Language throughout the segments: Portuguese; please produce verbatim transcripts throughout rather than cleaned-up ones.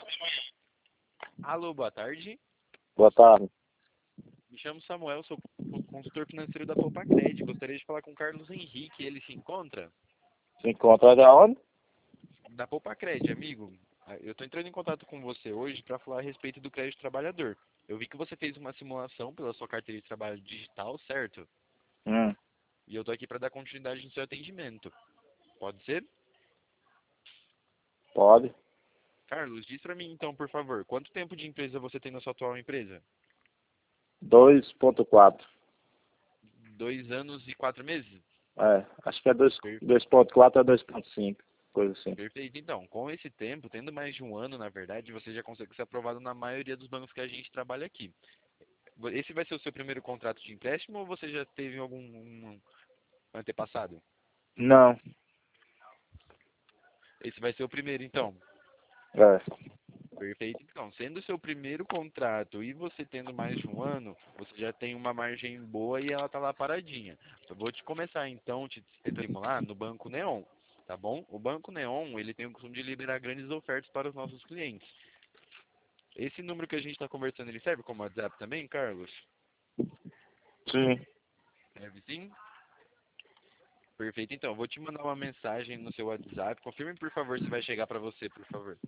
Alô, boa tarde. Boa tarde. Me chamo Samuel, sou consultor financeiro da Popacred. Gostaria de falar com o Carlos Henrique. Ele se encontra? Se encontra de onde? Da Popacred, amigo. Eu estou entrando em contato com você hoje para falar a respeito do crédito trabalhador. Eu vi que você fez uma simulação pela sua carteira de trabalho digital, certo? Hum, E eu estou aqui para dar continuidade no seu atendimento. Pode ser? pode. Carlos, diz para mim então, por favor, quanto tempo de empresa você tem na sua atual empresa? dois ponto quatro. Dois anos e quatro meses? É, acho que é dois Per- dois ponto quatro a dois ponto cinco, coisa assim. Perfeito. Então, com esse tempo, tendo mais de um ano, na verdade, você já consegue ser aprovado na maioria dos bancos que a gente trabalha aqui. Esse vai ser o seu primeiro contrato de empréstimo ou você já teve algum um antepassado? Não, Esse vai ser o primeiro, então. é. Perfeito. Então, sendo o seu primeiro contrato e você tendo mais de um ano, você já tem uma margem boa e ela tá lá paradinha. Eu vou te começar, então, te tentar estimular no Banco Neon, tá bom? O Banco Neon, ele tem o costume de liberar grandes ofertas para os nossos clientes. Esse número que a gente está conversando, ele serve como WhatsApp também, Carlos? Sim. Serve sim? Perfeito. Então, eu vou te mandar uma mensagem no seu WhatsApp. Confirme, por favor, se vai chegar para você, por favor.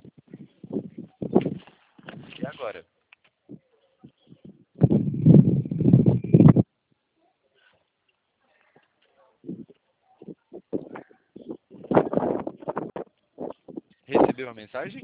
E agora? Recebeu a mensagem?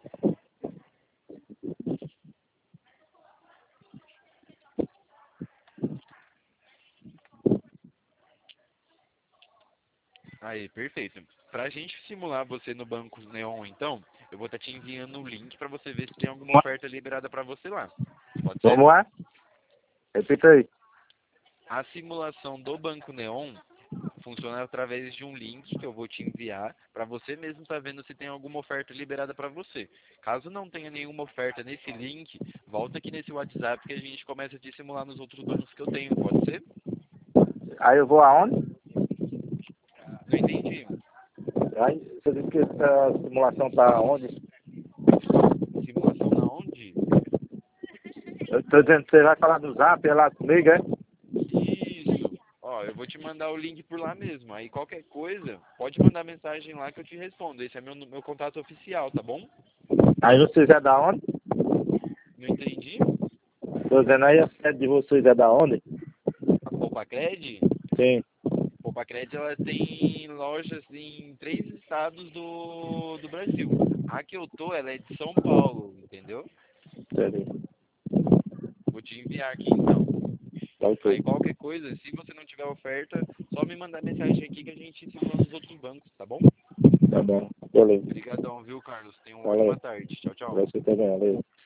Aí, perfeito. Para a gente simular você no Banco Neon, então, eu vou estar te enviando o link para você ver se tem alguma oferta liberada para você lá. Pode ser? Vamos lá? Repita aí. A simulação do Banco Neon funciona através de um link que eu vou te enviar para você mesmo estar vendo se tem alguma oferta liberada para você. Caso não tenha nenhuma oferta nesse link, volta aqui nesse WhatsApp que a gente começa a te simular nos outros bancos que eu tenho. Pode ser? Aí eu vou aonde? Não entendi. Aí você disse que essa simulação tá onde? Simulação na onde? Eu tô dizendo que você vai falar no zap, é lá comigo, é? Isso. Ó, eu vou te mandar o link por lá mesmo. Aí qualquer coisa, pode mandar mensagem lá que eu te respondo. Esse é meu, meu contato oficial, tá bom? Aí vocês é da onde? Não entendi? Tô dizendo aí a sede de vocês é da onde? A Popacred? Sim. Popacred, ela tem lojas em três estados do, do Brasil. A que eu tô, ela é de São Paulo, entendeu? Entendi. Vou te enviar aqui então. Tá Aí ok. qualquer coisa, se você não tiver oferta, só me mandar mensagem aqui que a gente simula nos outros bancos, tá bom? Tá bom. Beleza. Obrigadão, viu, Carlos? Tenha uma Valeu. ótima tarde. Tchau, tchau. Você também, valeu.